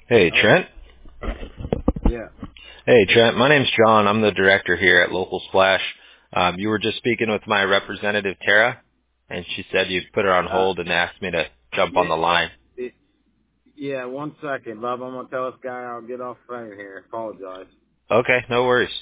Hey, Hello? Trent. Yeah. Hey, Trent. My name's John. I'm the director here at Local Splash. You were just speaking with my representative, Tara, and she said you'd put her on Uh, hold and asked me to jump yeah. on the line. Yeah, 1 second, Bob. I'm going to tell this guy I'll get off phone here. Apologize. Okay, no worries.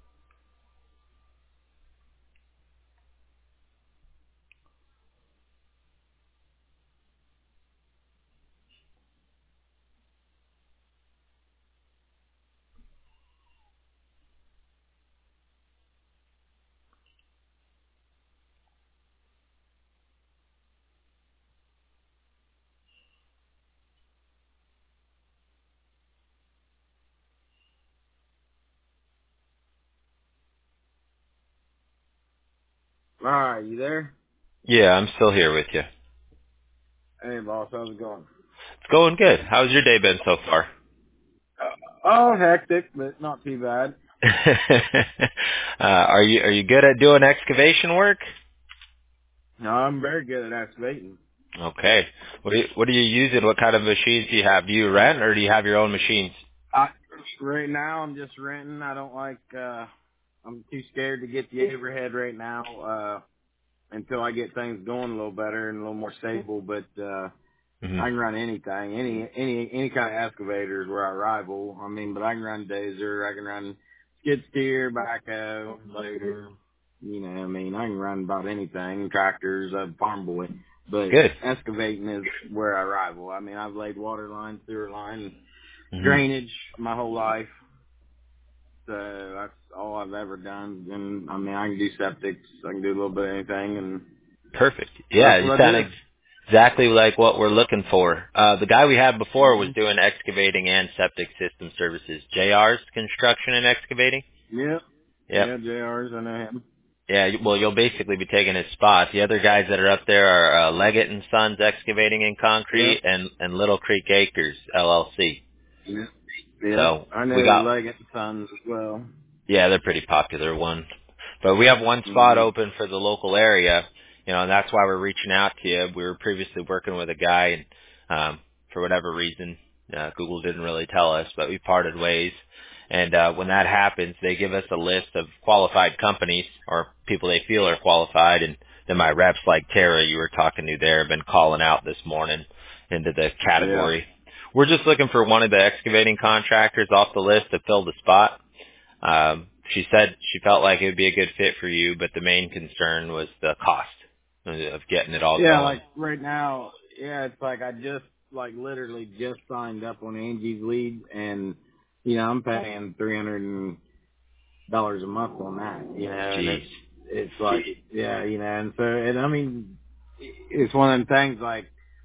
All right, you there? Yeah, I'm still here with you. It's Hey, boss. How's it going? going good. How's your day been so far? Oh, hectic, but not too bad. Are you good at doing excavation work? No, I'm very good at excavating. Okay. What are you using? What kind of machines do you have? Do you rent or do you have your own machines? Right now, I'm just renting. I don't like, I'm too scared to get the overhead right now, until I get things going a little better and a little more stable, but, Hmm. I can run anything, any kind of excavator is where I rival. I mean, but I can run dozer, I can run skid steer, backhoe, loader. You know, I mean, I can run about anything. Tractors, farm boy, but Good. excavating is where I rival. I mean, I've laid water line, sewer line, Hmm. drainage my whole life, so that's all I've ever done. And I mean, I can do septics, I can do a little bit of anything, and Perfect. Yeah, that's you what I sound do. exactly like what we're looking for. The guy we had before was Hmm. doing excavating and septic system services. JR's construction and excavating. Yep. Yep. Yeah, JR's, I know him. Yeah. Well, you'll basically be taking his spot. The other guys that are up there are Leggett and Sons Excavating and Yep. Concrete and Little Creek Acres LLC. Yeah. Yeah. So I we know got Leggett and Sons as well. Yeah, they're pretty popular one. But we have one spot Hmm. open for the local area, and that's why we're reaching out to you. We were previously working with a guy, and for whatever reason, Google didn't really tell us, but we parted ways. And when that happens, they give us a list of qualified companies or people they feel are qualified, and then my reps like Tara, you were talking to there, have been calling out this morning into the Yeah. category. We're just looking for one of the excavating contractors off the list to fill the spot. She said she felt like it would be a good fit for you, but the main concern was the cost of getting it all Yeah, going. like right now, yeah, it's like I just like literally just signed up on Angie's Lead, and you know I'm paying $300 a month on that, you know, and Jeez. it's like yeah, you know, and so and I mean it's one of them things like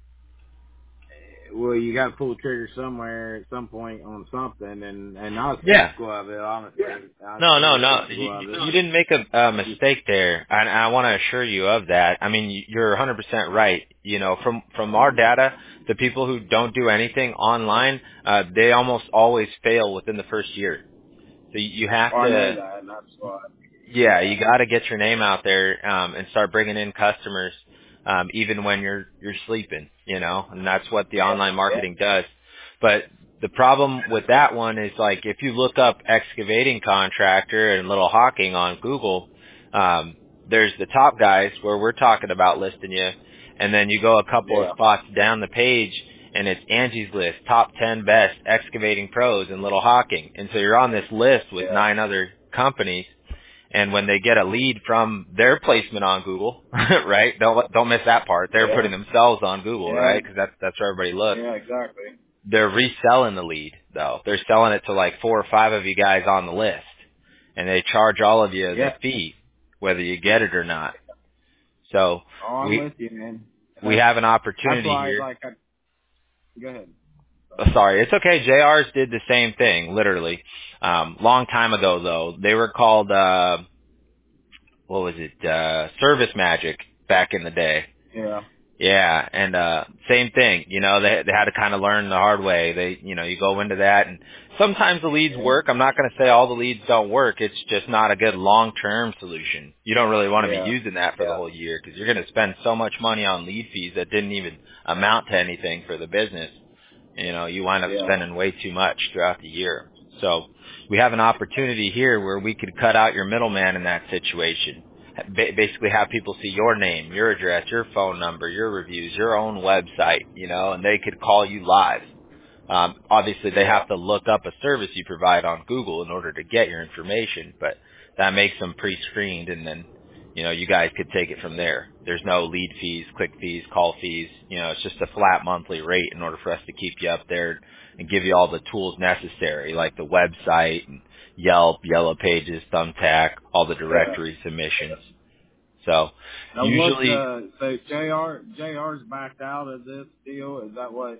well, you got to pull the trigger somewhere at some point on something, and I was Yeah. skeptical of it, honestly. I was No, no, very no. skeptical of it. You didn't make a mistake there, and I want to assure you of that. I mean, you're 100% right. From our data, the people who don't do anything online, they almost always fail within the first year. So you have Oh, I know to. that, and that's why. Yeah, you got to get your name out there and start bringing in customers, even when you're sleeping. And that's what the online marketing does. But the problem with that one is like if you look up excavating contractor and Little Hawking on Google, there's the top guys where we're talking about listing you, and then you go a couple of Yeah. spots down the page. And it's Angie's List, top 10 best excavating pros in Little Hawking. And so you're on this list with Yeah. 9 other companies, and when they get a lead from their placement on Google, right? Don't miss that part. They're Yeah. putting themselves on Google, Yeah. right? Because that's where everybody looks. Yeah. Exactly. They're reselling the lead though. They're selling it to like 4 or 5 of you guys on the list, and they charge all of you the Yeah. fee, whether you get it or not. So Oh, I'm we with you, man. we have an That's opportunity why, here. like, go ahead. Sorry, it's okay. JR's did the same thing, literally. Long time ago though, they were called what was it? Service Magic back in the day. Yeah. Yeah, and same thing. They had to kind of learn the hard way. You go into that, and sometimes the leads Yeah. work. I'm not going to say all the leads don't work. It's just not a good long-term solution. You don't really want to be Yeah. using that for the whole year because you're going to spend so much money on lead fees that didn't even amount to anything for the business. You wind up spending way too much throughout the year. So we have an opportunity here where we could cut out your middleman in that situation. Basically have people see your name, your address, your phone number, your reviews, your own website, and they could call you live. Obviously they have to look up a service you provide on Google in order to get your information, but that makes them pre-screened, and then, you guys could take it from there. There's no lead fees, click fees, call fees. It's just a flat monthly rate in order for us to keep you up there and give you all the tools necessary, like the website, and Yelp, Yellow Pages, Thumbtack, all the directory submissions. So now usually, so JR's backed out of this deal. Is that what?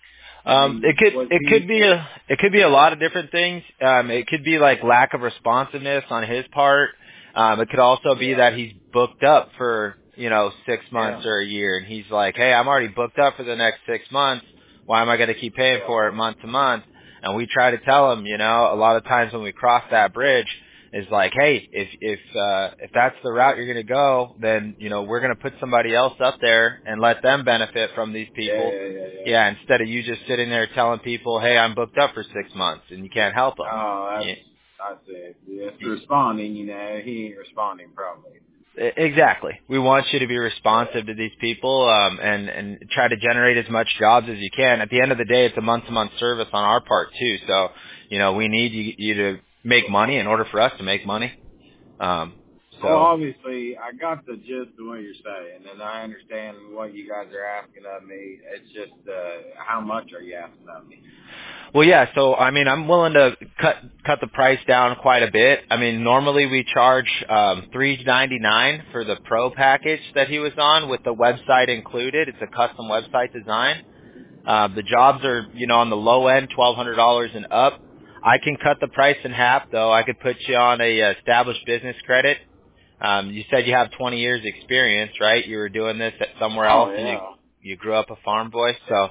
It could be a lot of different things. It could be like lack of responsiveness on his part. It could also be that he's booked up for 6 months or a year, and he's like, hey, I'm already booked up for the next 6 months. Why am I going to keep paying for it month to month? And we try to tell him, a lot of times when we cross that bridge, is like, hey, if that's the route you're going to go, then we're going to put somebody else up there and let them benefit from these people. Yeah, instead of you just sitting there telling people, hey, I'm booked up for 6 months, and you can't help them. Oh, that's it. It's responding. He ain't responding probably. Exactly. We want you to be responsive to these people, and try to generate as much jobs as you can. At the end of the day, it's a month-to-month service on our part too. So, we need you to make money in order for us to make money. Well, obviously, I got the gist of what you're saying, and I understand what you guys are asking of me. It's just, how much are you asking of me? Well, yeah, so, I'm willing to cut the price down quite a bit. Normally we charge $3.99 for the pro package that he was on with the website included. It's a custom website design. The jobs are, on the low end, $1,200 and up. I can cut the price in half, though. I could put you on a established business credit. You said you have 20 years experience, right? You were doing this at somewhere else, and you grew up a farm boy. So,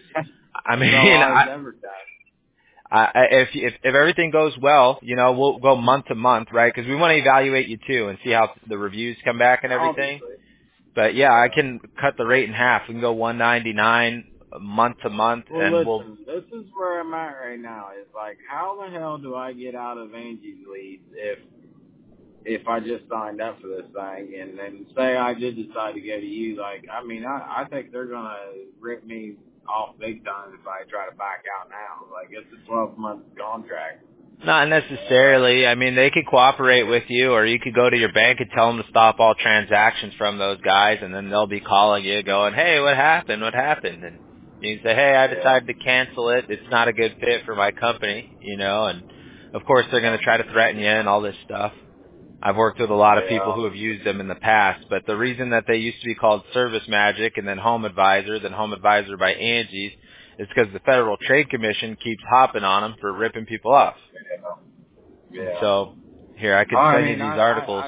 if everything goes well, we'll go month to month, right? Because we want to evaluate you too and see how the reviews come back and everything. Obviously. But yeah, I can cut the rate in half. We can go $199 month to month, listen, this is where I'm at right now. It's like, how the hell do I get out of Angie's leads if I just signed up for this thing, and then say I did decide to go to you? Like, I think they're gonna rip me off big time if I try to back out now. Like, it's a 12-month contract. Not necessarily. They could cooperate with you, or you could go to your bank and tell them to stop all transactions from those guys, and then they'll be calling you going, hey, what happened? And you say, hey, I decided to cancel it. It's not a good fit for my company, and of course they're going to try to threaten you and all this stuff. I've worked with a lot of people who have used them in the past, but the reason that they used to be called Service Magic and then Home Advisor, then Home Advisor by Angie's, is because the Federal Trade Commission keeps hopping on them for ripping people off. Yeah. So here, I could send you these articles.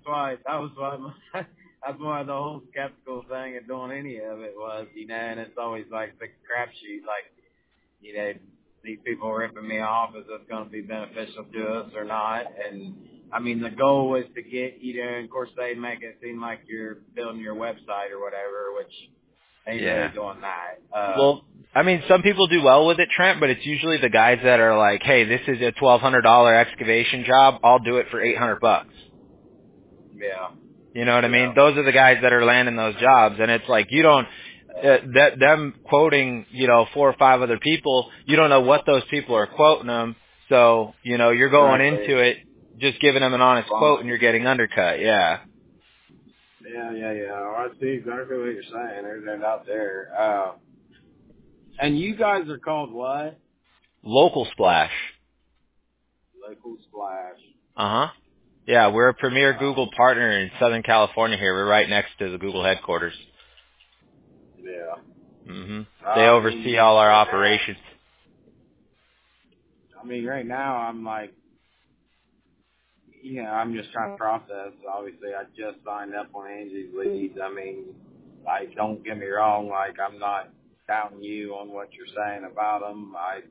That's why the whole skeptical thing of doing any of it was, and it's always like the crapshoot, like, these people ripping me off, is this going to be beneficial to us or not? And the goal was to get, and of course they make it seem like you're building your website or whatever, which ain't really doing that. Some people do well with it, Trent, but it's usually the guys that are like, hey, this is a $1,200 excavation job. I'll do it for $800. Yeah. You know what I mean? Those are the guys that are landing those jobs, and it's like you don't them quoting 4 or 5 other people. You don't know what those people are quoting them, so you're going into it just giving them an honest quote, and you're getting undercut. Yeah. Yeah. I see exactly what you're saying. They're out there. And you guys are called what? Local Splash. Local Splash. Uh-huh. Yeah, we're a premier Google partner in Southern California here. We're right next to the Google headquarters. Yeah. They oversee all our operations. Right now I'm like, I'm just trying to process. Obviously, I just signed up on Angie's leads. Don't get me wrong. Like, I'm not doubting you on what you're saying about them.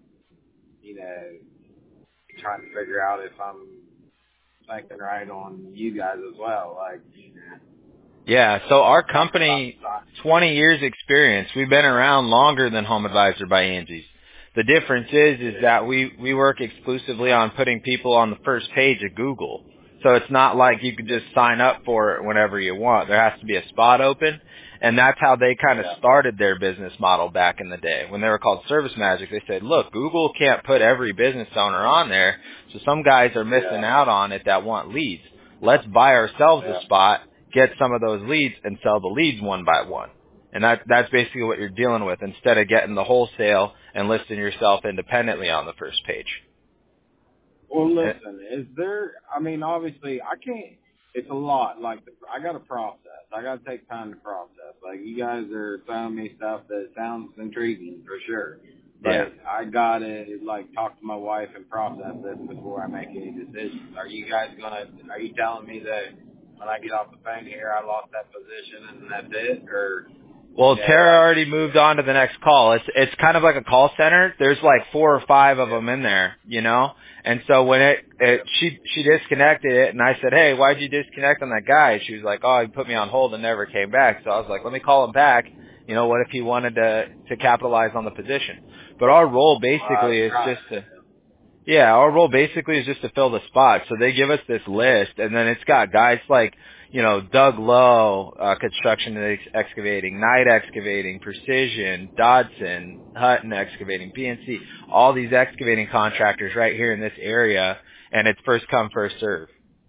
Trying to figure out if I'm thinking right on you guys as well. Yeah, so our company, 20 years experience. We've been around longer than Home Advisor by Angie's. The difference is that we work exclusively on putting people on the first page of Google. So it's not like you can just sign up for it whenever you want. There has to be a spot open. And that's how they kind of started their business model back in the day. When they were called Service Magic, they said, look, Google can't put every business owner on there, so some guys are missing out on it that want leads. Let's buy ourselves a spot, get some of those leads, and sell the leads one by one. And that's basically what you're dealing with instead of getting the wholesale and listing yourself independently on the first page. Well, listen, is there, I mean, obviously, I can't, it's a lot. Like, I got to process. I got to take time to process. Like, you guys are telling me stuff that sounds intriguing, for sure. But I got to, like, talk to my wife and process this before I make any decisions. Are you guys going to, are you telling me that when I get off the phone here, I lost that position and that's it? Or... Well, Tara already moved on to the next call. It's kind of like a call center. There's like 4 or 5 of them in there, you know? And so when she disconnected it and I said, hey, why'd you disconnect on that guy? She was like, oh, he put me on hold and never came back. So I was like, let me call him back. You know, what if he wanted to capitalize on the position? But our role basically is just to, our role basically is just to fill the spot. So they give us this list and then it's got guys like, you know, Doug Lowe, Construction and Excavating, Knight Excavating, Precision, Dodson, Hutton Excavating, PNC, all these excavating contractors right here in this area, and it's first come, first serve.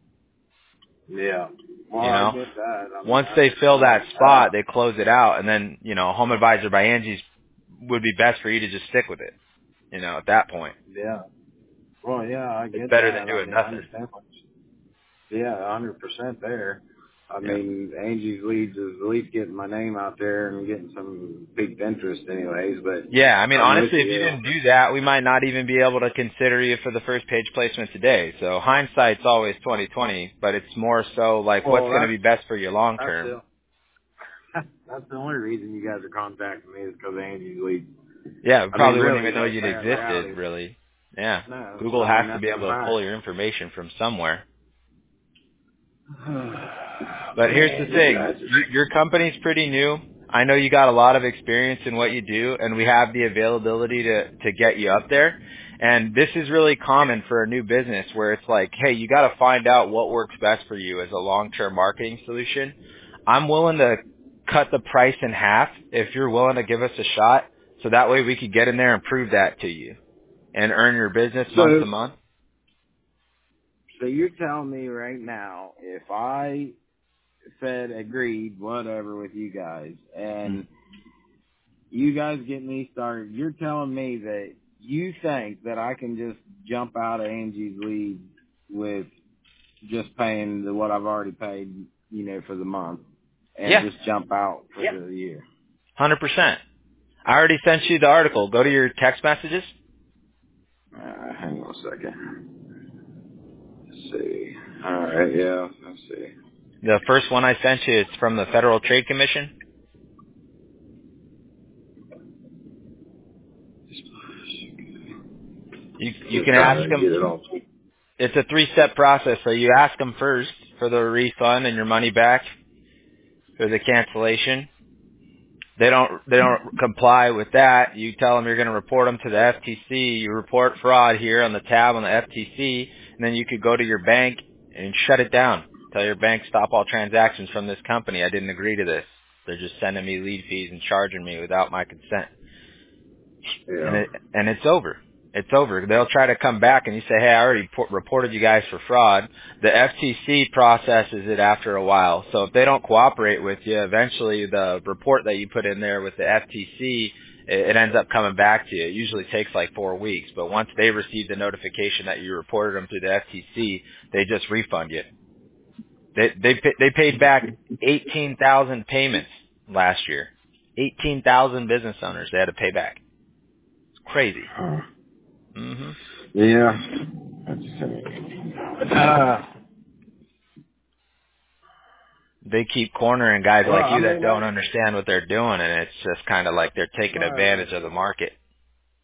Yeah. Well, you know, I get that. once they fill that spot, they close it out, and then, you know, Home Advisor by Angie's would be best for you to just stick with it, you know, at that point. Yeah. Well, yeah, I get that. It's better than doing nothing. Yeah, 100% there. I mean, Angie's Leads is at least getting my name out there and getting some big interest anyways, but... Yeah, I mean, honestly, if you didn't do that, we might not even be able to consider you for the first page placement today. So hindsight's always 20/20, but it's more so like what's going to be best for you long term. That's the only reason you guys are contacting me is because of Angie's Leads. Yeah, we probably wouldn't even know you'd existed, really. Yeah, no, Google has to be able to pull your information from somewhere. But here's the thing. Your company's pretty new. I know you got a lot of experience in what you do, and we have the availability to get you up there. And this is really common for a new business where it's like, hey, you got to find out what works best for you as a long-term marketing solution. I'm willing to cut the price in half if you're willing to give us a shot, so that way we could get in there and prove that to you and earn your business month to month. So you're telling me right now, if I said agreed, whatever, with you guys, and you guys get me started, you're telling me that you think that I can just jump out of Angie's Leads with just paying what I've already paid, you know, for the month, and just jump out for the year? 100%. I already sent you the article. Go to your text messages. Hang on a second. See. All right, yeah, let's see. The first one I sent you is from the Federal Trade Commission. You can ask them. It's a 3-step process. So you ask them first for the refund and your money back for the cancellation. They don't comply with that. You tell them you're going to report them to the FTC. You report fraud here on the tab on the FTC, and then you could go to your bank and shut it down. Tell your bank, stop all transactions from this company. I didn't agree to this. They're just sending me lead fees and charging me without my consent. Yeah. And it's over. It's over. They'll try to come back and you say, hey, I already reported you guys for fraud. The FTC processes it after a while. So if they don't cooperate with you, eventually the report that you put in there with the FTC, it ends up coming back to you. It usually takes like 4 weeks. But once they receive the notification that you reported them through the FTC, they just refund you. They paid back 18,000 payments last year. 18,000 business owners they had to pay back. It's crazy. Mm-hmm. Yeah. They keep cornering guys like you that don't understand what they're doing, and it's just kind of like they're taking advantage of the market.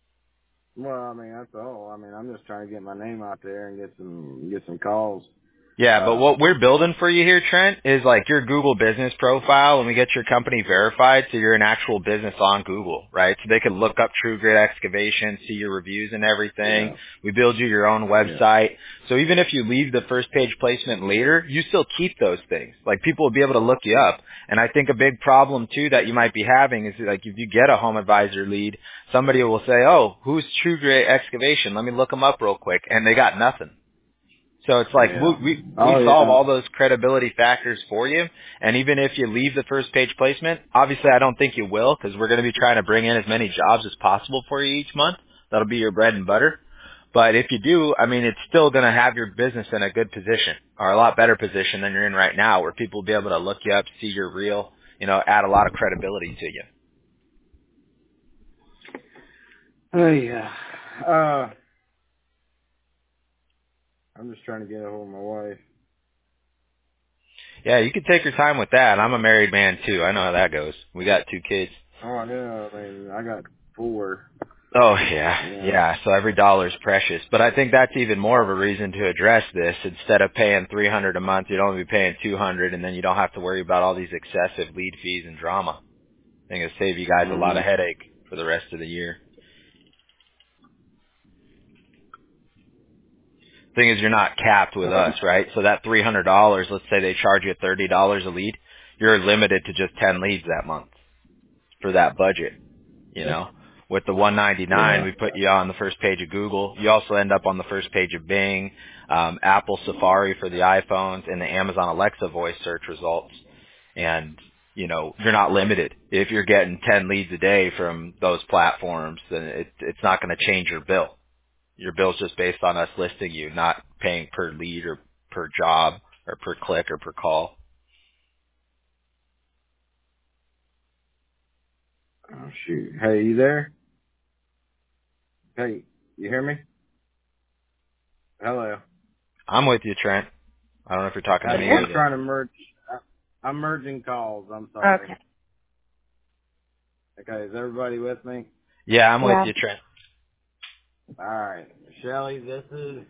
Well, I mean, that's all. I mean, I'm just trying to get my name out there and get some calls. Yeah, but what we're building for you here, Trent, is like your Google business profile, and we get your company verified so you're an actual business on Google, right? So they can look up True Grit Excavation, see your reviews and everything. Yeah. We build you your own website. So even if you leave the first page placement later, you still keep those things. Like people will be able to look you up. And I think a big problem too that you might be having is like if you get a home advisor lead, somebody will say, "Oh, who's True Grit Excavation? Let me look them up real quick." And they got nothing. So it's like we solve all those credibility factors for you. And even if you leave the first page placement, obviously I don't think you will because we're going to be trying to bring in as many jobs as possible for you each month. That'll be your bread and butter. But if you do, I mean, it's still going to have your business in a good position or a lot better position than you're in right now where people will be able to look you up, see your reel, add a lot of credibility to you. Oh, yeah. I'm just trying to get a hold of my wife. Yeah, you can take your time with that. I'm a married man too. I know how that goes. We got 2 kids. Oh, I know. I mean, I got 4. Oh, yeah. So every dollar is precious. But I think that's even more of a reason to address this. Instead of paying $300 a month, you'd only be paying $200, and then you don't have to worry about all these excessive lead fees and drama. I think it'll save you guys a lot of headache for the rest of the year. Thing is, you're not capped with us, right? So that $300, let's say they charge you $30 a lead, you're limited to just 10 leads that month for that budget, With the $199, we put you on the first page of Google. You also end up on the first page of Bing, Apple Safari for the iPhones, and the Amazon Alexa voice search results. And, you're not limited. If you're getting 10 leads a day from those platforms, then it's not going to change your bill. Your bill's just based on us listing you, not paying per lead or per job or per click or per call. Oh, shoot. Hey, you there? Hey, you hear me? Hello. I'm with you, Trent. I don't know if you're talking to me. I'm trying to merge. I'm merging calls. I'm sorry. Okay, is everybody with me? Yeah, I'm with you, Trent. All right. Shelly, this is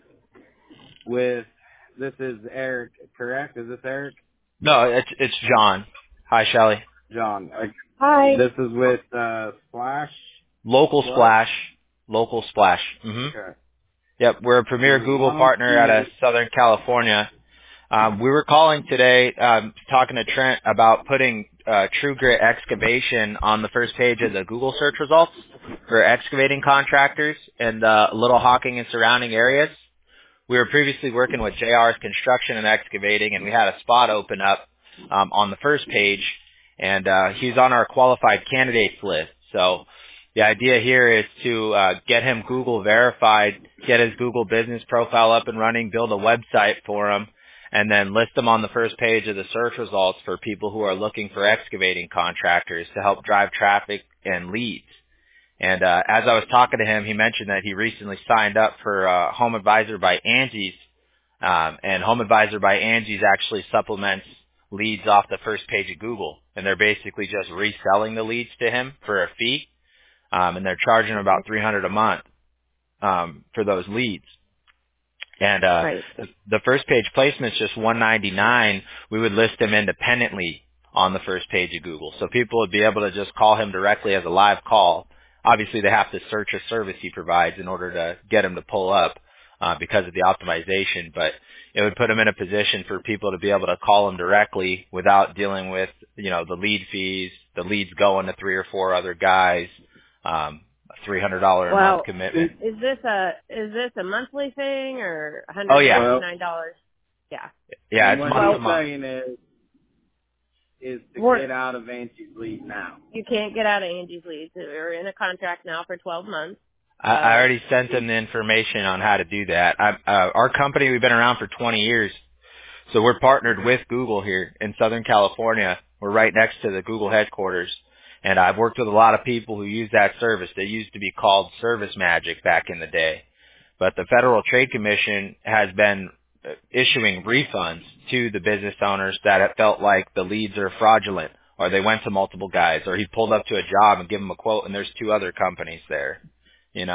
Eric, correct? Is this Eric? No, it's John. Hi, Shelly. John. Hi. This is with Splash? Local Splash. Mm-hmm. Okay. Yep, we're a premier Google partner out of Southern California. We were calling today, talking to Trent about putting True Grit Excavation on the first page of the Google search results for excavating contractors in the Little Hocking and surrounding areas. We were previously working with JR's Construction and Excavating, and we had a spot open up on the first page, and he's on our qualified candidates list. So the idea here is to get him Google verified, get his Google business profile up and running, build a website for him, and then list them on the first page of the search results for people who are looking for excavating contractors to help drive traffic and leads. And as I was talking to him, he mentioned that he recently signed up for Home Advisor by Angie's, and Home Advisor by Angie's actually supplements leads off the first page of Google, and they're basically just reselling the leads to him for a fee, and they're charging about $300 a month for those leads. And the first page placement's just $199. We would list him independently on the first page of Google, so people would be able to just call him directly as a live call. Obviously, they have to search a service he provides in order to get him to pull up because of the optimization. But it would put him in a position for people to be able to call him directly without dealing with, the lead fees, the leads going to 3 or 4 other guys, $300 a month commitment. Is this a monthly thing or $199? Oh, yeah. Yeah. Yeah, it's what month to I'm month. saying is to get out of Angie's lead now. You can't get out of Angie's lead. We're in a contract now for 12 months. I already sent them the information on how to do that. Our company, we've been around for 20 years, so we're partnered with Google here in Southern California. We're right next to the Google headquarters, and I've worked with a lot of people who use that service. They used to be called Service Magic back in the day, but the Federal Trade Commission has been issuing refunds to the business owners that it felt like the leads are fraudulent, or they went to multiple guys, or he pulled up to a job and give them a quote and there's 2 other companies there,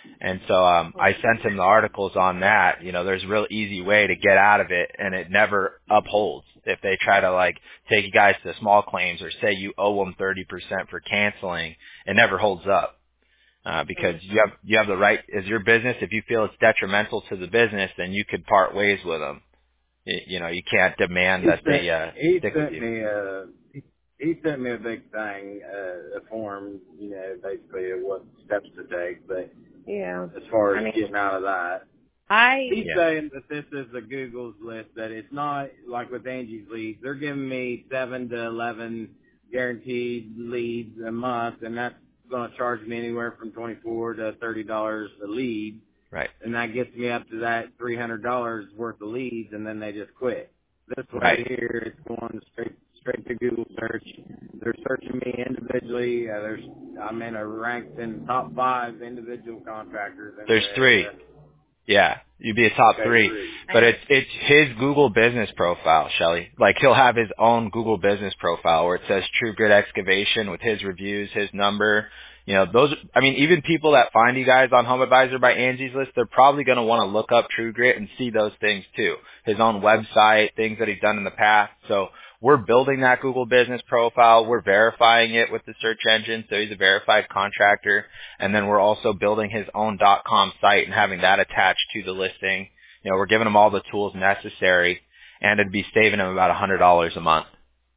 And so I sent him the articles on that. You know, there's a real easy way to get out of it, and it never upholds. If they try to like take you guys to small claims or say you owe them 30% for canceling, it never holds up. Because you have the right as your business. If you feel it's detrimental to the business, then you could part ways with them. You know, you can't demand that they stick with you. He sent me a big thing, a form, you know, basically of what steps to take. But as far as getting out of that, he's saying that this is the Google's list. That it's not like with Angie's Leads. They're giving me 7 to 11 guaranteed leads a month, and that's going to charge me anywhere from $24 to $30 a lead. Right. And that gets me up to that $300 worth of leads, and then they just quit. This way here, it's going straight to Google search. They're searching me individually. I'm in a ranked in top 5 individual contractors. There's 3. Yeah, you'd be a top 3. But it's his Google business profile, Shelly. Like he'll have his own Google business profile where it says True Grit Excavation with his reviews, his number. You know, those, I mean, even people that find you guys on Home Advisor by Angie's List, they're probably going to want to look up True Grit and see those things too. His own website, things that he's done in the past. So we're building that Google business profile. We're verifying it with the search engine. So he's a verified contractor. And then we're also building his own .com site and having that attached to the listing. You know, we're giving him all the tools necessary, and it'd be saving him about $100 a month.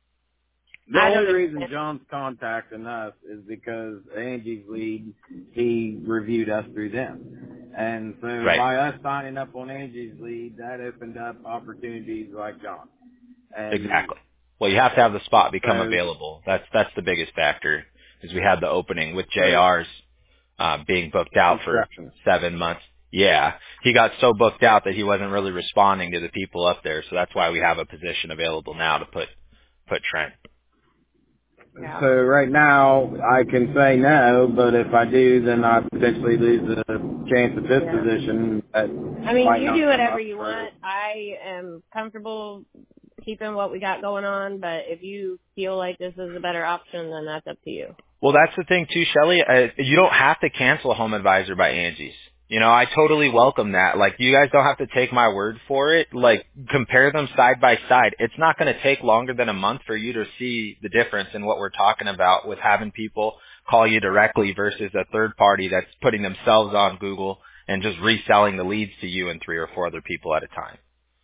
The only reason John's contacting us is because Angie's Lead, he reviewed us through them. And so by us signing up on Angie's Lead, that opened up opportunities like John. And exactly. Well, you have to have the spot become available. That's the biggest factor, is we had the opening with JR's being booked out for 7 months. Yeah. He got so booked out that he wasn't really responding to the people up there. So that's why we have a position available now to put Trent. Yeah. So right now I can say no, but if I do, then I potentially lose a chance at this position. I mean, you do whatever you want. I am comfortable keeping what we got going on, but if you feel like this is a better option, then that's up to you. Well, that's the thing too, Shelly. You don't have to cancel Home Advisor by Angie's. You know, I totally welcome that. Like, you guys don't have to take my word for it. Like, compare them side by side. It's not going to take longer than a month for you to see the difference in what we're talking about with having people call you directly versus a third party that's putting themselves on Google and just reselling the leads to you and 3 or 4 other people at a time.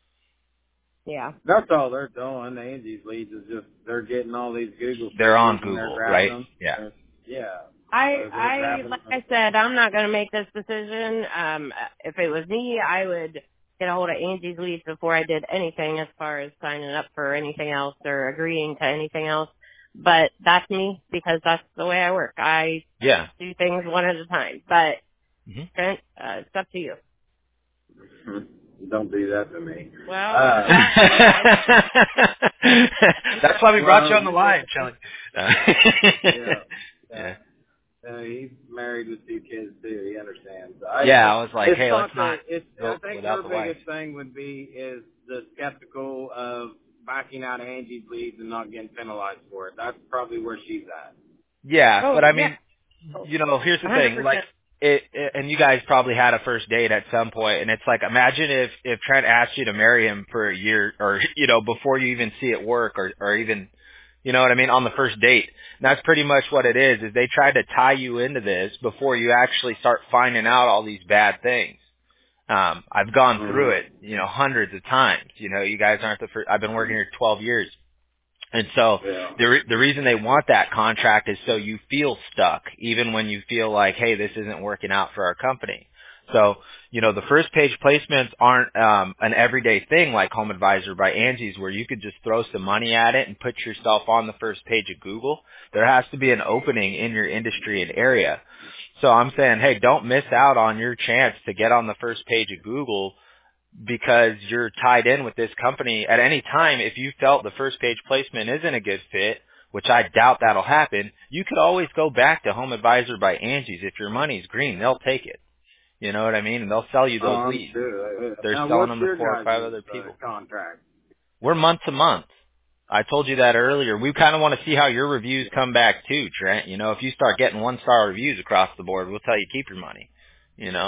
Yeah. That's all they're doing. Angie's Leads is just, they're getting all these Google. They're on Google, right? Them. Yeah. Yeah. Like I said, I'm not going to make this decision. If it was me, I would get a hold of Angie's Leads before I did anything as far as signing up for anything else or agreeing to anything else. But that's me because that's the way I work. I do things one at a time. But Trent, it's up to you. Don't do that to me. Well, that's why we brought you on the line, Shelly. Yeah. He's married with 2 kids too. He understands. I was like, hey, let's not. I think her biggest thing would be is the skeptical of backing out of Angie's Leads and not getting penalized for it. That's probably where she's at. Yeah, but I mean, you know, here's the thing, like. And you guys probably had a first date at some point, and it's like, imagine if Trent asked you to marry him for a year, or, you know, before you even see it work, or even, you know what I mean, on the first date. And that's pretty much what it is they try to tie you into this before you actually start finding out all these bad things. I've gone through it, you know, hundreds of times. You know, you guys aren't the first. I've been working here 12 years. And so the reason they want that contract is so you feel stuck, even when you feel like, hey, this isn't working out for our company. So, you know, the first page placements aren't an everyday thing like Home Advisor by Angie's where you could just throw some money at it and put yourself on the first page of Google. There has to be an opening in your industry and area. So I'm saying, hey, don't miss out on your chance to get on the first page of Google because you're tied in with this company at any time. If you felt the first page placement isn't a good fit, which I doubt that'll happen, you could always go back to Home Advisor by Angie's. If your money's green, they'll take it. You know what I mean? And they'll sell you those leads. Sure. They're now, selling them to 4 or 5 other people. Contract? We're month to month. I told you that earlier. We kind of want to see how your reviews come back too, Trent. You know, if you start getting 1-star reviews across the board, we'll tell you keep your money. you know.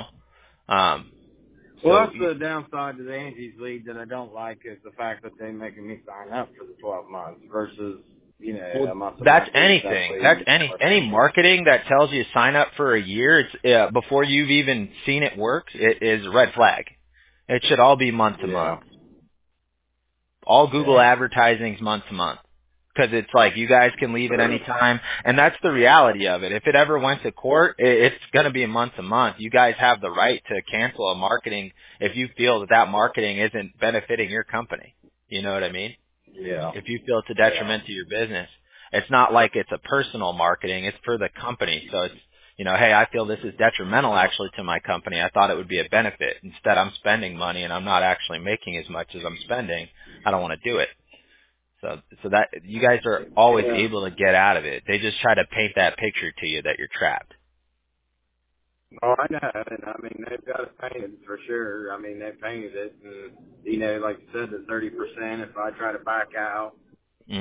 Well, that's the downside to the Angie's Lead that I don't like is the fact that they're making me sign up for the 12 months versus, you know, a month. That's anything. That's any marketing that tells you sign up for a year. It's before you've even seen it work. It is a red flag. It should all be month to month. All Google advertising's month to month. Because it's like you guys can leave at any time, and that's the reality of it. If it ever went to court, it's going to be a month to month. You guys have the right to cancel a marketing if you feel that that marketing isn't benefiting your company. You know what I mean? Yeah. If you feel it's a detriment to your business, it's not like it's a personal marketing; it's for the company. So it's, you know, hey, I feel this is detrimental actually to my company. I thought it would be a benefit. Instead, I'm spending money and I'm not actually making as much as I'm spending. I don't want to do it. So that you guys are always able to get out of it. They just try to paint that picture to you that you're trapped. Oh, I know, and I mean they've got it painted for sure. I mean they painted it, and you know, like you said, the 30%. If I try to back out, you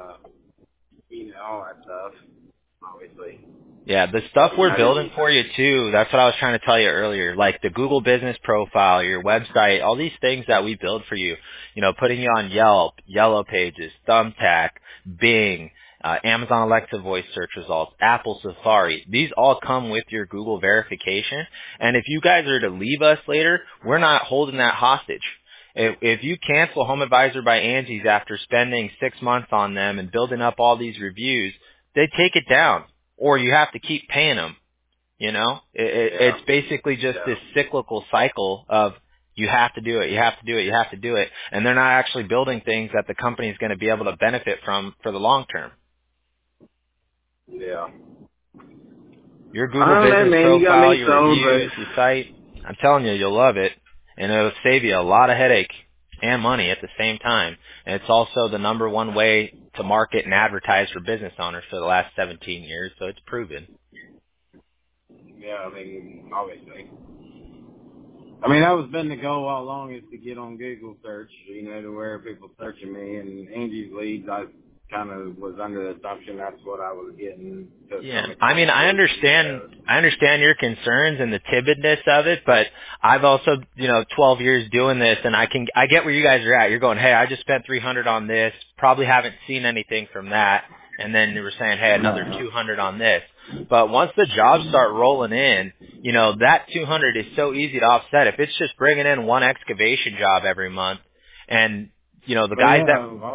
know, all that stuff, obviously. Yeah, the stuff we're building for you too, that's what I was trying to tell you earlier, like the Google business profile, your website, all these things that we build for you, you know, putting you on Yelp, Yellow Pages, Thumbtack, Bing, Amazon Alexa voice search results, Apple Safari. These all come with your Google verification. And if you guys are to leave us later, we're not holding that hostage. If you cancel Home Advisor by Angie's after spending 6 months on them and building up all these reviews, they take it down. Or you have to keep paying them, you know? It's basically just this cyclical cycle of you have to do it, you have to do it, you have to do it. And they're not actually building things that the company is going to be able to benefit from for the long term. Yeah. Your Google business profile, your reviews, your site, I'm telling you, you'll love it. And it'll save you a lot of headache and money at the same time. And it's also the number one way to market and advertise for business owners for the last 17 years, so it's proven. Yeah, I mean, obviously. I mean, that was been the goal all along, is to get on Google search, you know, to where people searching me. And Angie's Leads, I kind of was under the assumption that's what I was getting. Yeah, I mean, I understand your concerns and the timidness of it, but I've also, 12 years doing this, and I get where you guys are at. You're going, hey, I just spent $300 on this, probably haven't seen anything from that, and then you were saying, hey, another $200 on this. But once the jobs start rolling in, that $200 is so easy to offset. If it's just bringing in one excavation job every month, and the guys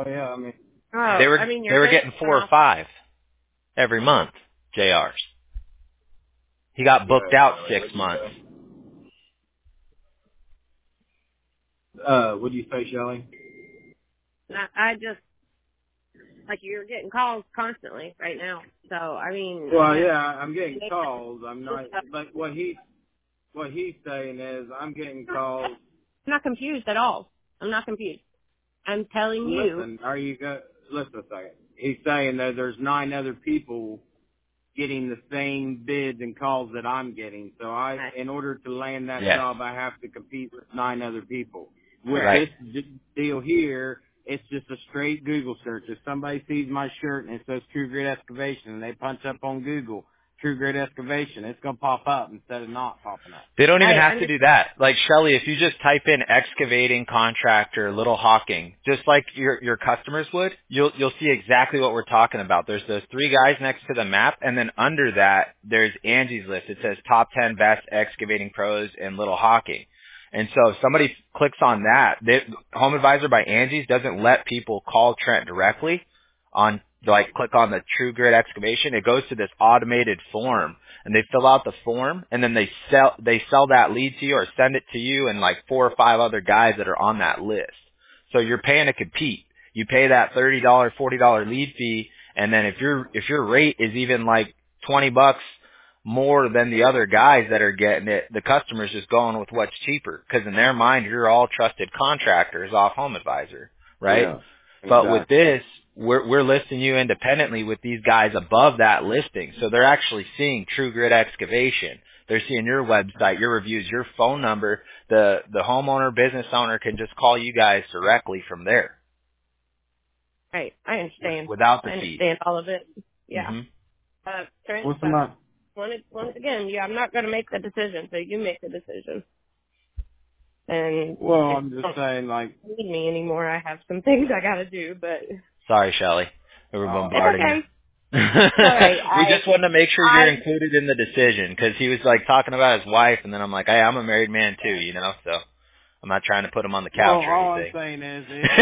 they were getting 4 or 5 every month. JR's. He got booked out 6 months. What do you say, Shelly? I just, like, you're getting calls constantly right now. So, I mean. Well, yeah, I'm getting calls. I'm not, but what he's saying is I'm getting calls. I'm not confused at all. I'm not confused. I'm telling you. Listen, listen a second. He's saying that there's 9 other people getting the same bids and calls that I'm getting. So in order to land that job, I have to compete with 9 other people. With this deal here, it's just a straight Google search. If somebody sees my shirt and it says True Grit Excavation and they punch up on Google, True Grit Excavation, it's going to pop up instead of not popping up. They don't even have to do that. Like, Shelly, if you just type in excavating contractor Little Hawking, just like your customers would, you'll see exactly what we're talking about. There's those 3 guys next to the map, and then under that, there's Angie's list. It says top 10 best excavating pros in Little Hawking. And so if somebody clicks on that, Home Advisor by Angie's doesn't let people call Trent directly on, like, click on the True Grit Excavation. It goes to this automated form, and they fill out the form, and then they sell that lead to you or send it to you and like 4 or 5 other guys that are on that list. So you're paying to compete. You pay that $30, $40 lead fee, and then if your rate is even like $20 more than the other guys that are getting it, the customer's just going with what's cheaper, because in their mind you're all trusted contractors off Home Advisor, right? Yeah, exactly. But with this, we're listing you independently with these guys above that listing. So they're actually seeing True Grit Excavation. They're seeing your website, your reviews, your phone number. The homeowner, business owner can just call you guys directly from there. Right. I understand. Without the fee. I understand all of it. Yeah. Mm-hmm. What's the matter? once again, I'm not going to make the decision, so you make the decision. And well, I'm just saying, like, don't need me anymore. I have some things I got to do, but Sorry, Shelly. We were bombarding it's you. okay. Sorry, We just wanted to make sure you're included in the decision because he was like talking about his wife, and then I'm like, hey, I'm a married man too, you know, so I'm not trying to put him on the couch or all anything. I'm saying is,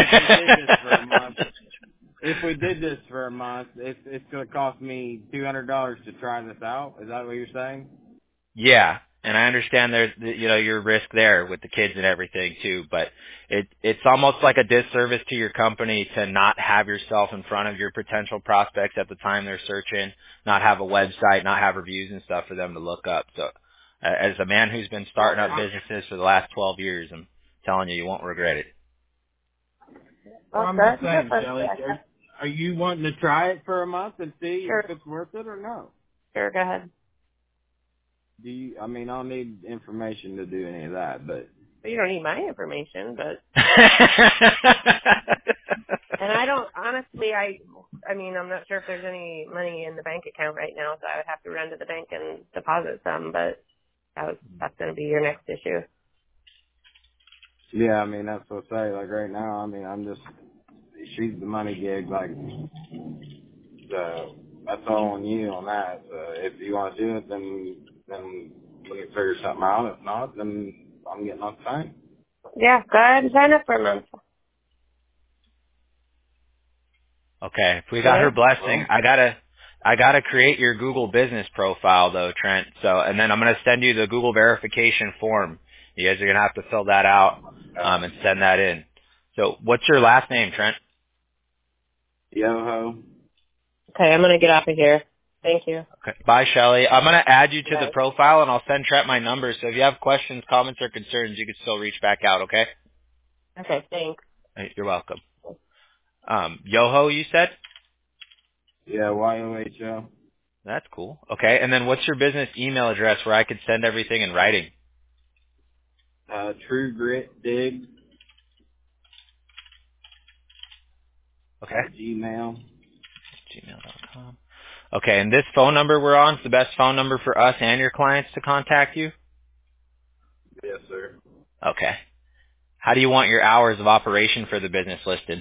if we did this for a month, it's going to cost me $200 to try this out. Is that what you're saying? Yeah, and I understand there's your risk there with the kids and everything too, but it's almost like a disservice to your company to not have yourself in front of your potential prospects at the time they're searching, not have a website, not have reviews and stuff for them to look up. So as a man who's been starting up businesses for the last 12 years, I'm telling you won't regret it. I'm just saying, Shelly, are you wanting to try it for a month and see if it's worth it or no? Sure, go ahead. I'll need information to do any of that, but You don't need my information, but and I don't honestly. I'm not sure if there's any money in the bank account right now, so I would have to run to the bank and deposit some. But that's going to be your next issue. yeah, that's what I say. Like right now, she's the money gig, like, so that's all on you on that. So if you want to do it, then we can figure something out. If not, then I'm getting on the phone. Yeah, go ahead and sign up for a month. Okay, if we got her blessing, I gotta create your Google business profile though, Trent. So, and then I'm gonna send you the Google verification form. You guys are gonna have to fill that out, and send that in. So, what's your last name, Trent? Yoho. Okay, I'm gonna get off of here. Thank you. Okay. Bye, Shelly. I'm gonna add you to the profile, and I'll send Trent my number. So if you have questions, comments, or concerns, you can still reach back out. Okay? Okay, thanks. You're welcome. Yoho, you said? Yeah, YOHO. That's cool. Okay, and then what's your business email address where I could send everything in writing? True Grit Dig. Okay. Gmail.com. Okay, and this phone number we're on is the best phone number for us and your clients to contact you? Yes, sir. Okay. How do you want your hours of operation for the business listed?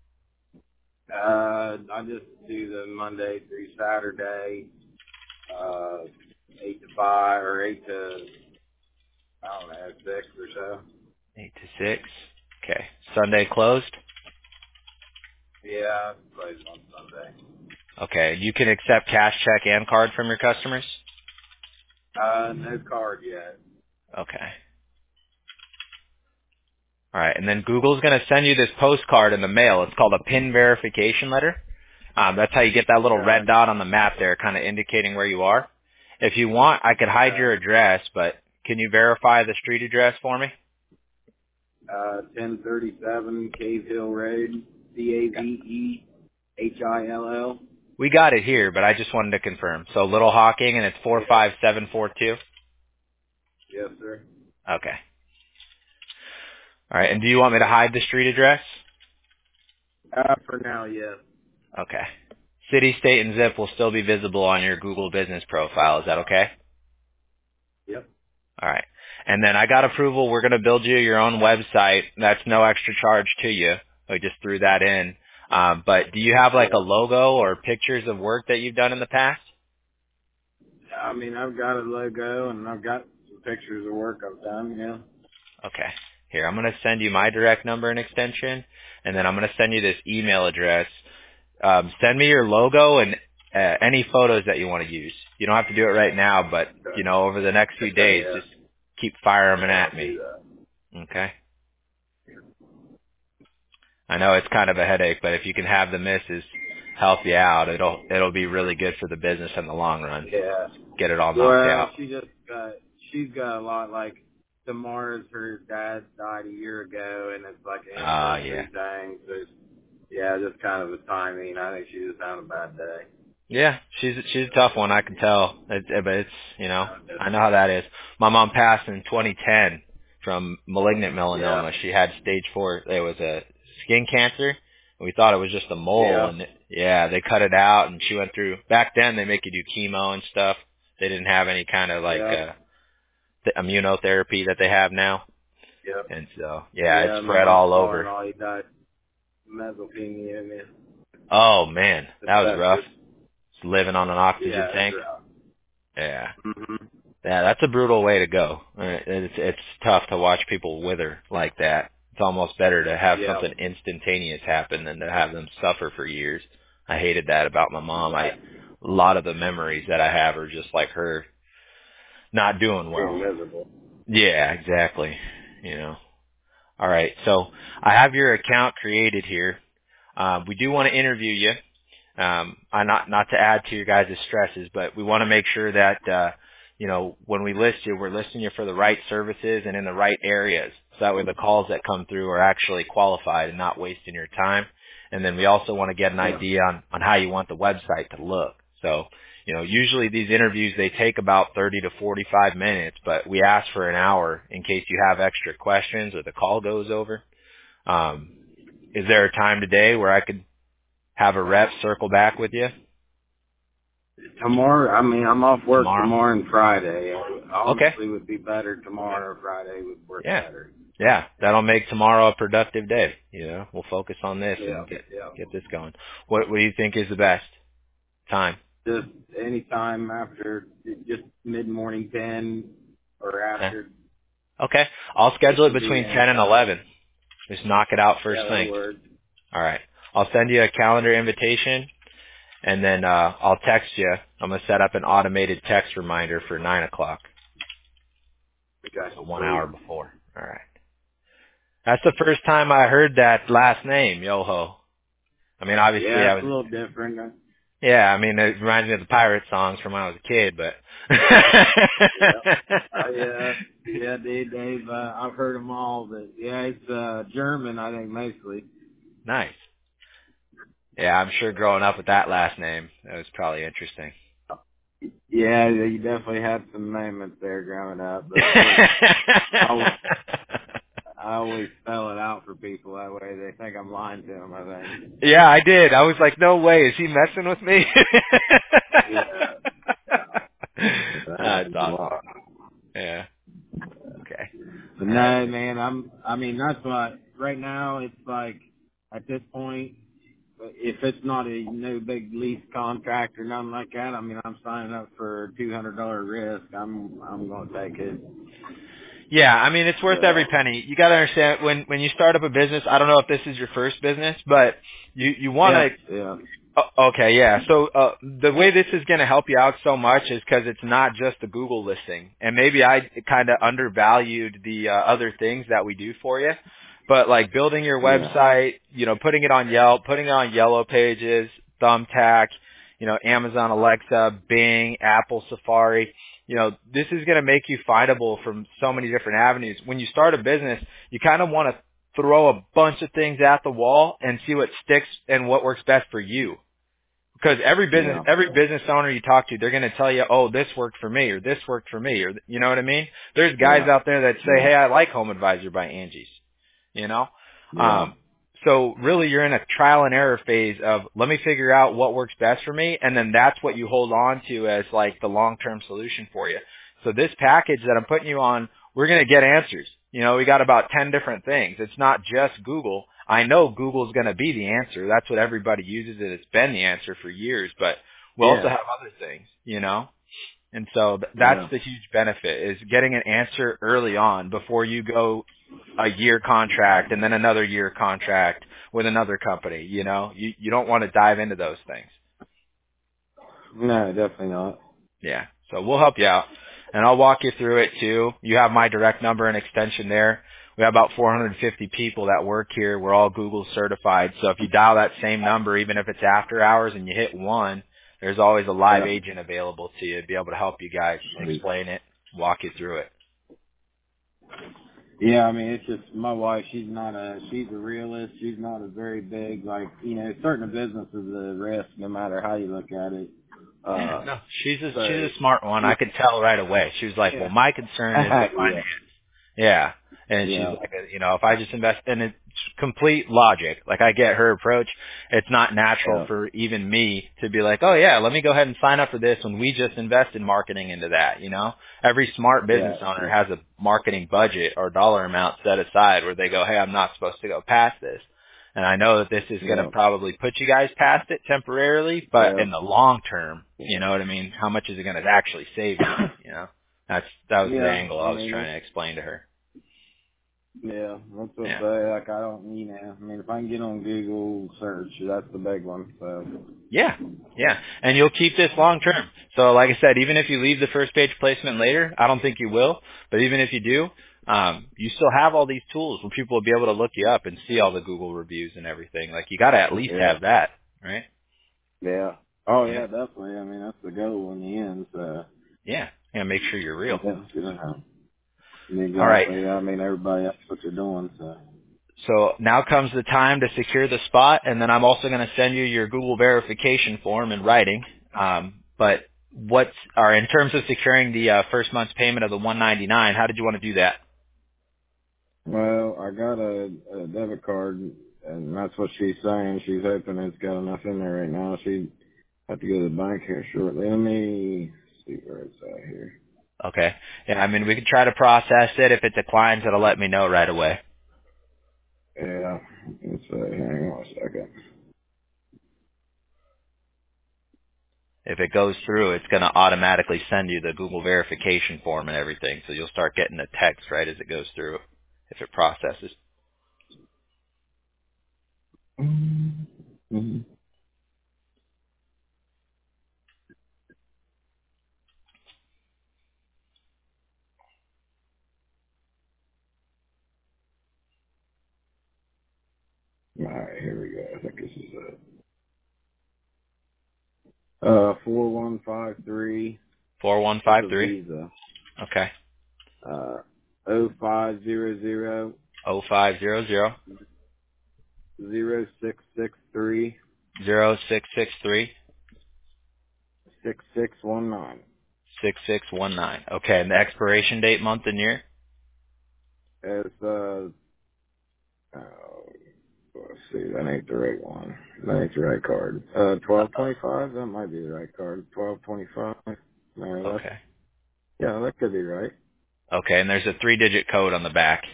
I just do the Monday through Saturday, 8 to 5 or 8 to, 6 or so. 8 to 6. Okay. Sunday closed? Yeah, I plays on Sunday. Okay. You can accept cash, check, and card from your customers? No card yet. Okay. All right. And then Google's going to send you this postcard in the mail. It's called a PIN verification letter. That's how you get that little red dot on the map there, kind of indicating where you are. If you want, I could hide your address, but can you verify the street address for me? 1037 Cave Hill Road, Cavehill. We got it here, but I just wanted to confirm. So Little Hawking, and it's 45742? Yes, sir. Okay. All right. And do you want me to hide the street address? For now, yes. Okay. City, state, and zip will still be visible on your Google business profile. Is that okay? Yep. All right. And then I got approval. We're going to build you your own website. That's no extra charge to you. I just threw that in. But do you have like a logo or pictures of work that you've done in the past? I've got a logo and I've got some pictures of work I've done, yeah. Okay. Here, I'm going to send you my direct number and extension, and then I'm going to send you this email address. Send me your logo and any photos that you want to use. You don't have to do it right now, but, over the next few days, just keep firing them at me. Okay? I know it's kind of a headache, but if you can have the missus help you out, it'll be really good for the business in the long run. Yeah. Get it all knocked out. She's got a lot, like, Tamara's, her dad died a year ago, and it's like an anniversary thing. So, yeah, just kind of the timing. I think she just had a bad day. Yeah, she's a tough one, I can tell. But it's, I know how that is. My mom passed in 2010 from malignant melanoma. She had stage 4. It was a skin cancer. We thought it was just a mole, and they cut it out, and she went through. Back then, they make you do chemo and stuff. They didn't have any kind of like the immunotherapy that they have now. Yep. And so, it spread all over. He died mesothelioma. Man. Oh man, that was rough. Just living on an oxygen tank. Yeah. Mm-hmm. Yeah, that's a brutal way to go. It's tough to watch people wither like that. It's almost better to have something instantaneous happen than to have them suffer for years. I hated that about my mom. A lot of the memories that I have are just like her not doing well. Miserable. Yeah, exactly. You know. All right, so I have your account created here. We do want to interview you. Not to add to your guys' stresses, but we want to make sure that when we list you, we're listing you for the right services and in the right areas. So that way the calls that come through are actually qualified and not wasting your time. And then we also want to get an idea on how you want the website to look. So, usually these interviews, they take about 30 to 45 minutes, but we ask for an hour in case you have extra questions or the call goes over. Is there a time today where I could have a rep circle back with you? Tomorrow, I'm off work tomorrow and Friday. Honestly, Okay. would be better tomorrow or Friday would work better. Yeah, that'll make tomorrow a productive day. We'll focus on this and get this going. What do you think is the best time? Just any time after, just mid-morning 10 or after. Okay. I'll schedule it between 10 and 11. Just knock it out first thing. All right. I'll send you a calendar invitation, and then I'll text you. I'm going to set up an automated text reminder for 9 o'clock. Okay. So 1 hour before. All right. That's the first time I heard that last name, Yoho. Obviously it's a little different. Yeah, it reminds me of the pirate songs from when I was a kid, but. Dave, I've heard them all, but it's German, I think, mostly. Nice. Yeah, I'm sure growing up with that last name, that was probably interesting. Yeah, you definitely had some moments there growing up. But I always spell it out for people that way. They think I'm lying to them, I think. Yeah, I did. I was like, no way. Is he messing with me? That's awesome. Yeah. Okay. But no, man, that's what, right now, it's like, at this point, if it's not no big lease contract or nothing like that, I'm signing up for a $200 risk. I'm going to take it. Yeah, it's worth every penny. You got to understand when you start up a business. I don't know if this is your first business, but you want to. Yeah. Okay, yeah. So the way this is going to help you out so much is because it's not just a Google listing, and maybe I kind of undervalued the other things that we do for you. But like building your website, putting it on Yelp, putting it on Yellow Pages, Thumbtack, Amazon Alexa, Bing, Apple Safari, this is going to make you findable from so many different avenues. When you start a business, you kind of want to throw a bunch of things at the wall and see what sticks and what works best for you. Because every business owner you talk to, they're going to tell you, oh, this worked for me or this worked for me, or you know what I mean? There's guys out there that say, hey, I like Home Advisor by Angie's. So really you're in a trial and error phase of let me figure out what works best for me, and then that's what you hold on to as like the long-term solution for you. So this package that I'm putting you on, we're going to get answers. We got about 10 different things. It's not just Google. I know Google's going to be the answer. That's what everybody uses it. It's been the answer for years, but we also have other things, And so that's the huge benefit is getting an answer early on before you go a year contract and then another year contract with another company. You don't want to dive into those things. No, definitely not. Yeah. So we'll help you out, and I'll walk you through it too. You have my direct number and extension there. We have about 450 people that work here. We're all Google certified. So if you dial that same number, even if it's after hours and you hit 1, there's always a live agent available to you to be able to help you guys explain it, walk you through it. Yeah, it's just my wife. She's a realist. She's not a very big, starting a business is a risk no matter how you look at it. No, she's a smart one. I could tell right away. She was like, well, my concern is the finance. Yeah. And she's like, if I just invest, and it's complete logic. Like, I get her approach. It's not natural for even me to be like, oh yeah, let me go ahead and sign up for this when we just invest in marketing into that, Every smart business owner has a marketing budget or dollar amount set aside where they go, hey, I'm not supposed to go past this. And I know that this is going to probably put you guys past it temporarily, but in the long term, you know what I mean? How much is it going to actually save you, That was the angle I was trying to explain to her. Yeah, that's what I say. Like, I don't, if I can get on Google search, that's the big one. So. Yeah. And you'll keep this long term. So like I said, even if you leave the first page placement later, I don't think you will, but even if you do, you still have all these tools where people will be able to look you up and see all the Google reviews and everything. Like, you got to at least have that, right? Yeah. Oh, yeah, definitely. That's the goal in the end. So. Yeah. Make sure you're real. Exactly. All right. Everybody that's what they're doing. So now comes the time to secure the spot, and then I'm also going to send you your Google verification form in writing. But in terms of securing the first month's payment of the $199, how did you want to do that? Well, I got a debit card, and that's what she's saying. She's hoping it's got enough in there right now. She'd have to go to the bank here shortly. Let me see where it's at here. Okay. Yeah, we could try to process it. If it declines, it'll let me know right away. Yeah. Let's hang on a second. If it goes through, it's going to automatically send you the Google verification form and everything. So you'll start getting a text right as it goes through if it processes. Mm-hmm. All right, here we go. I think this is it. 4153. 4153. Visa. Okay. 0500 0500 0663 0663 6619. 6619. Okay, and the expiration date, month, and year? It's let's see, that ain't the right one. That ain't the right card. 1225. That might be the right card. 1225. No, Okay. Yeah, that could be right. Okay, and there's a 3-digit code on the back.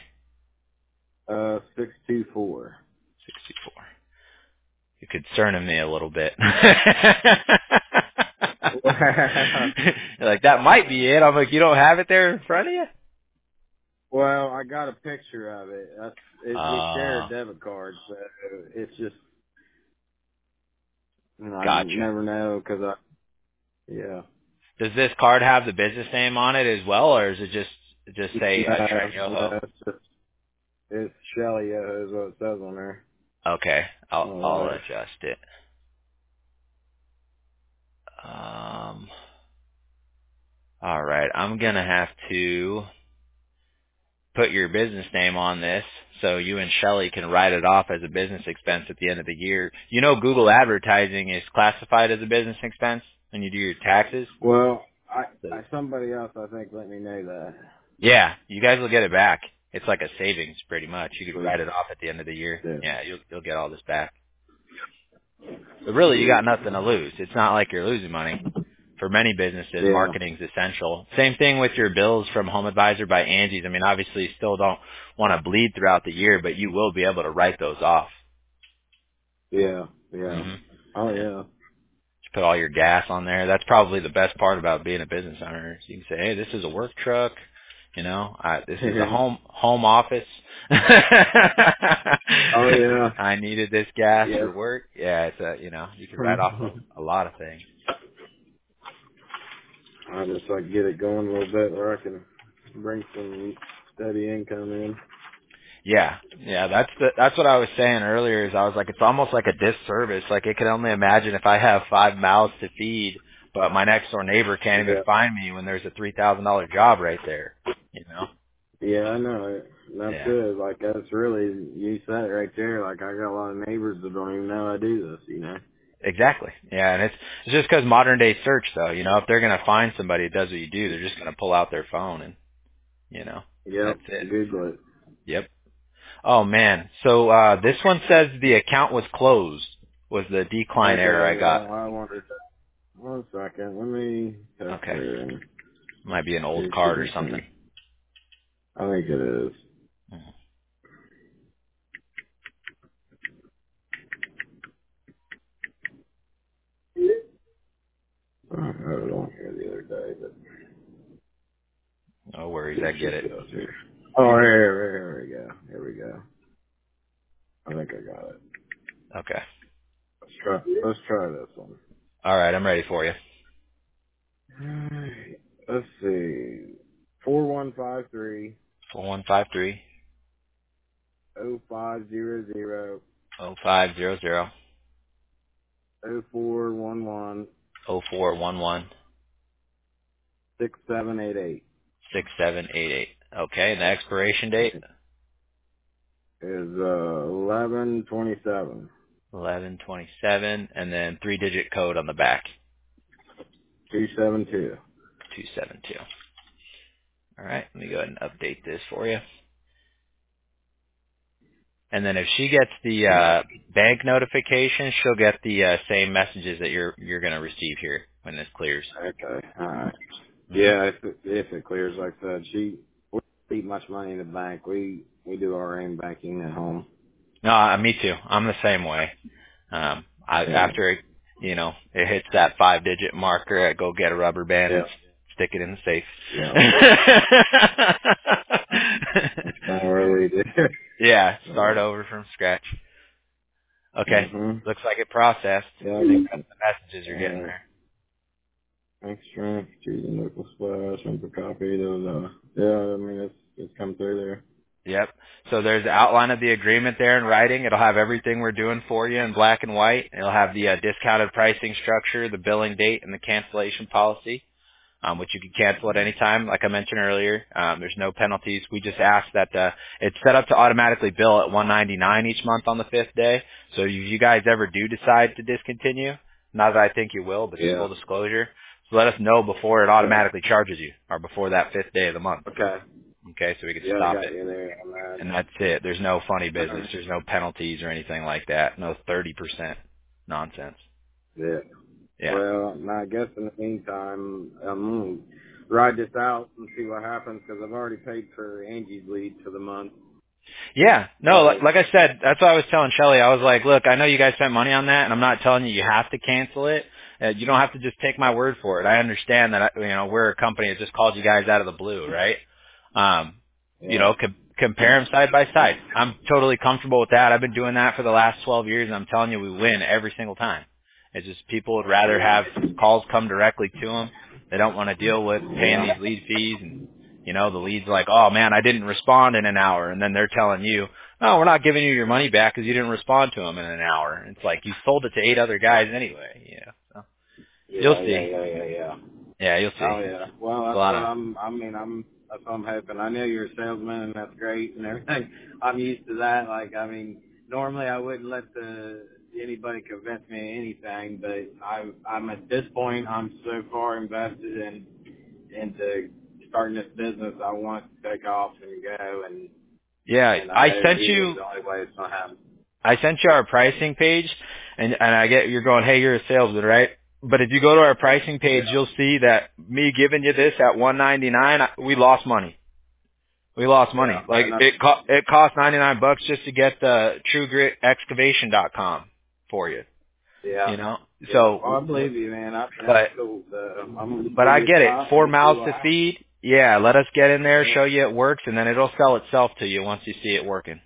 624. 64. You could Suriname me a little bit. You're like, that might be it. I'm like, you don't have it there in front of you? Well, I got a picture of it. We share a debit card, so it's just, Gotcha. I never know because Does this card have the business name on it as well, or is it just say Trent Yoho? It's Shelly Yoho is what it says on there. Okay, I'll adjust it. All right, I'm gonna have to put your business name on this so you and Shelly can write it off as a business expense at the end of the year. Google advertising is classified as a business expense when you do your taxes. Well, somebody else I think let me know that. Yeah, you guys will get it back. It's like a savings pretty much. You could write it off at the end of the year. Yeah, you'll get all this back. But really, you got nothing to lose. It's not like you're losing money. For many businesses, marketing's essential. Same thing with your bills from Home Advisor by Angie's. Obviously, you still don't want to bleed throughout the year, but you will be able to write those off. Yeah. Mm-hmm. Oh, yeah. Just put all your gas on there. That's probably the best part about being a business owner. You can say, hey, this is a work truck. This is a home office. Oh yeah. I needed this gas for work. Yeah, it's you can write off a lot of things. I just get it going a little bit where I can bring some steady income in. Yeah, that's what I was saying earlier. Is I was like, it's almost like a disservice. Like, I can only imagine if I have 5 mouths to feed, but my next door neighbor can't even find me when there's a $3,000 job right there. Yeah, I know. That's good. That's really, you said it right there. I got a lot of neighbors that don't even know I do this. Exactly. Yeah, and it's just because modern day search, though. If they're gonna find somebody that does what you do, they're just gonna pull out their phone and, that's it. Google it. Yep. Oh man. So this one says the account was closed. Was the decline error I got? I wondered. 1 second. Let me test Okay. her and Might be an old card or something. I think it is. I had it on here the other day, but No worries, I get it. Oh, here we go. Here we go. I think I got it. Okay. Let's try this one. All right, I'm ready for you. Alright, let's see. 4153 4153 0500 0500 0411 0411 6788 6788. Okay, and the expiration date? is 1127 1127, and then 3-digit code on the back. 272. 272. All right, let me go ahead and update this for you. And then if she gets the bank notification, she'll get the same messages that you're going to receive here when this clears. Okay, all right. Yeah, if it clears, like I said, we don't keep much money in the bank. We do our own banking at home. No, me too. I'm the same way. After it, it hits that 5-digit marker, I go get a rubber band and stick it in the safe. Yeah. That's kind of what we do. Yeah, start over from scratch. Okay, looks like it processed. Yeah, I think that's the messages you're getting there. Thanks, strength, choosing local splash, and for copy. Those, yeah, I mean, it's come through there. Yep. So there's the outline of the agreement there in writing. It'll have everything we're doing for you in black and white. It'll have the discounted pricing structure, the billing date, and the cancellation policy, which you can cancel at any time. Like I mentioned earlier, there's no penalties. We just ask that it's set up to automatically bill at $199 each month on the 5th day. So if you guys ever do decide to discontinue, not that I think you will, but full disclosure, so let us know before it automatically charges you, or before that 5th day of the month. Okay, so we can stop it. And that's it. There's no funny business. There's no penalties or anything like that. No 30% nonsense. Yeah. Yeah. Well, I guess in the meantime, I'm going to ride this out and see what happens because I've already paid for Angie's lead for the month. Yeah. No, like I said, that's what I was telling Shelly. I was like, look, I know you guys spent money on that, and I'm not telling you have to cancel it. You don't have to just take my word for it. I understand that, we're a company that just called you guys out of the blue, right? Compare them side by side. I'm totally comfortable with that. I've been doing that for the last 12 years, and I'm telling you, we win every single time. It's just people would rather have calls come directly to them. They don't want to deal with paying these lead fees, and the lead's like, oh man, I didn't respond in an hour, and then they're telling you, no, we're not giving you your money back because you didn't respond to them in an hour. It's like you sold it to 8 other guys anyway. So you'll see. Yeah, you'll see. Oh yeah. Well, that's what that's what I'm hoping. I know you're a salesman, and that's great and everything. I'm used to that. Normally I wouldn't let anybody convince me of anything, but I'm at this point, I'm so far invested into starting this business. I want to take off and go. And I sent you. The only way it's gonna happen. I sent you our pricing page, and I get you're going, hey, you're a salesman, right? But if you go to our pricing page, you'll see that me giving you this at $199, we lost money. We lost money. It cost $99 just to get the TrueGritExcavation.com for you. Yeah. So I believe you, man. But I get it. 4 mouths to feed. Yeah, let us get in there, show you it works, and then it'll sell itself to you once you see it working.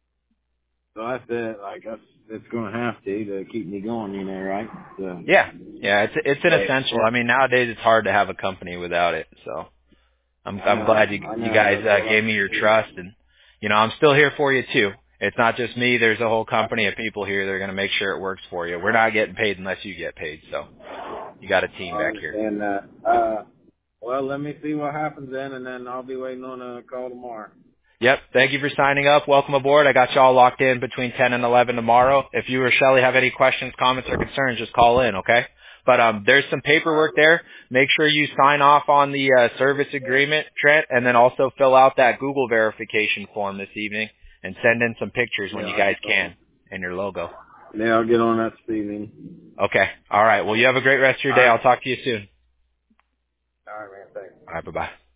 So that's it. It's going to have to keep me going, right? So. Yeah, it's an essential. I mean, nowadays it's hard to have a company without it. So I'm glad you guys gave me your trust, and I'm still here for you too. It's not just me. There's a whole company of people here that are going to make sure it works for you. We're not getting paid unless you get paid. So you got a team back here. And well, let me see what happens then, and then I'll be waiting on a call tomorrow. Yep. Thank you for signing up. Welcome aboard. I got you all locked in between 10 and 11 tomorrow. If you or Shelly have any questions, comments, or concerns, just call in, okay? But there's some paperwork there. Make sure you sign off on the service agreement, Trent, and then also fill out that Google verification form this evening and send in some pictures when you guys can and your logo. Yeah, I'll get on that this evening. Okay. All right. Well, you have a great rest of your day. I'll talk to you soon. All right, man. Thanks. All right. Bye-bye.